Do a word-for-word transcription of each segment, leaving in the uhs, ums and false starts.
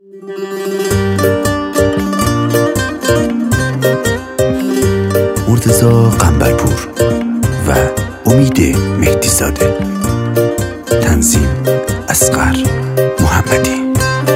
مرتضی قنبرپور و امید مهدیزاده. تنظیم اصغر محمدی.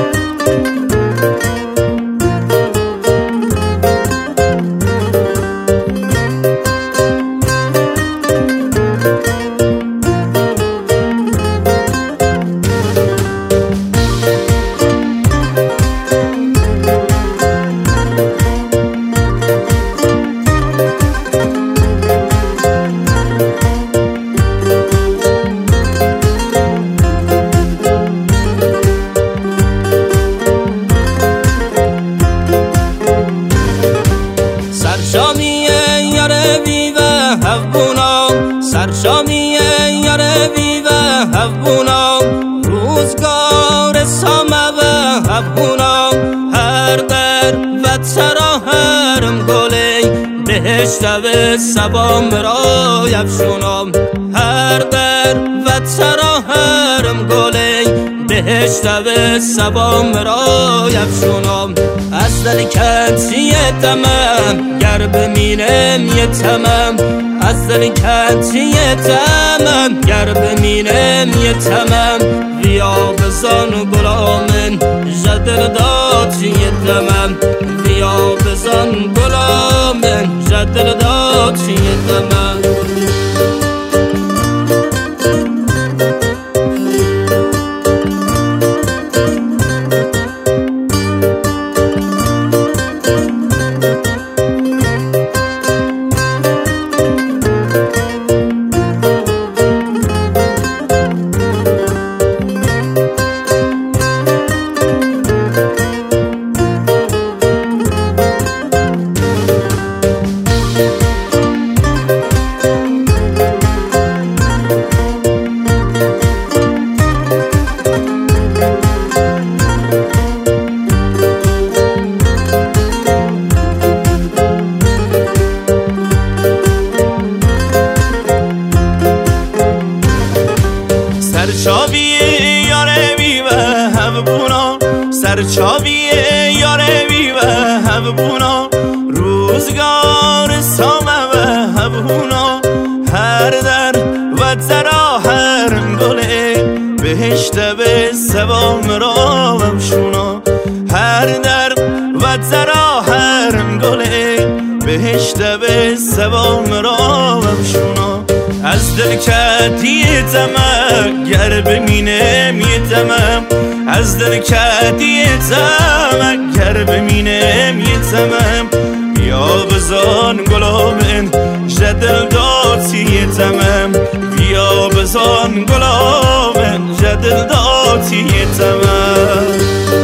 سرشامیه یاره ویوه هفبونا روزگار سامه و هفبونا هر در و ترا هرم گلی بهشت و سبام را یفشونم هر در و ترا هرم گلی بهشت و سبام را یفشونم از دل کنسی تمام گر بمینم یه تمام از دل کنسی تمام گر بمینم یه تمام بیا بزن گلامن جدر داد یه تمام بیا بزن گلامن جدر داد یه تمام سرچاویه یاره بیوه هفبونا سرچاویه یاره بیوه هفبونا روزگار سامه و هفبونا هر در و ترا هر گله بهشت به سوام را ومشونا هر در و ترا هر گله بهشت به سوام را ومشونا از دل کتی تمام گر بمینم یه تمام از دل کتی تمام گر بمینم یه تمام بیا بزن گلامن جدل داتی یه تمام بیا بزن گلامن جدل داتی یه تمام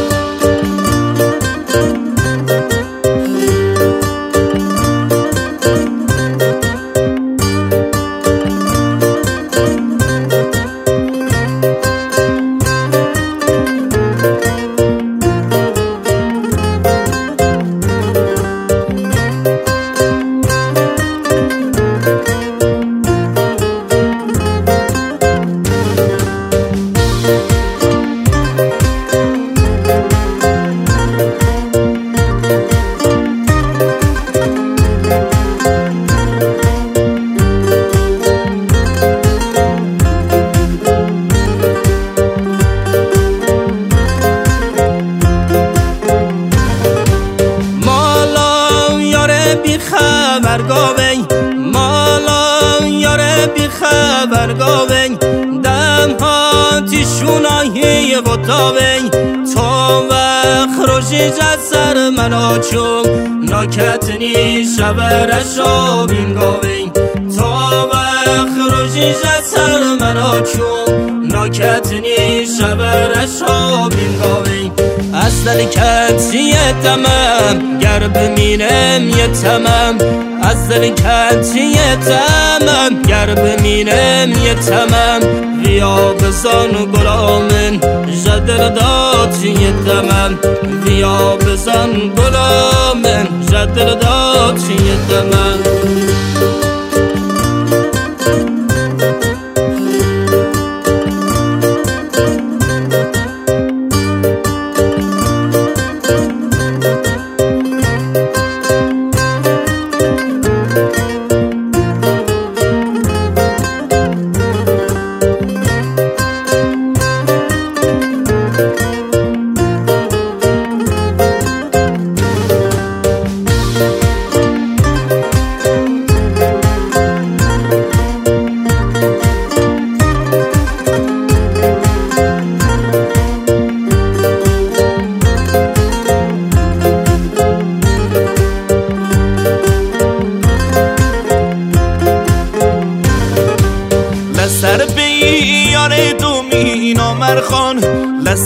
خبرگاوی مالا یاره بی خبرگاوی دم ها تیشونایی غطاوی تو وقت روشی جد سر منا چون ناکتنی شبرشا بینگاوی تو وقت روشی جد سر منا چون ناکتنی شبرشا بینگاوی از دل کنسی تمام گر بمینم یه تمام از دل کنسی تمام گر بمینم یه تمام بیا بزن گلامن جدر داد یه تمام بیا بزن گلامن جدر داد یه تمام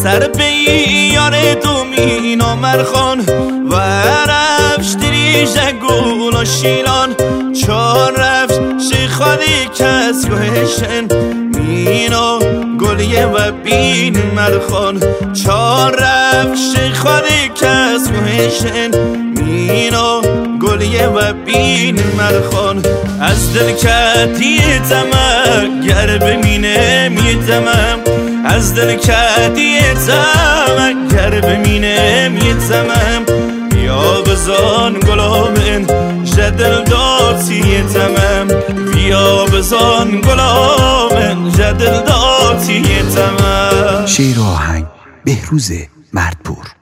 سر بیار دومین آمرخان و رفش دریجه گول و شیلان چون رفش شیخالی کس گوهشن مینا گلیه و بین مرخان چون رفش شیخالی کس گوهشن مینا گلیه و بین مرخان از دل کتی تمام گر بمینم یتمم از دل کتی تمام گر بمینم یتمم بیا بزان گلامن جدل داتی تمام بیا بزان گلامن جدل داتی تمام. شعر و آهنگ بهروز مردپور.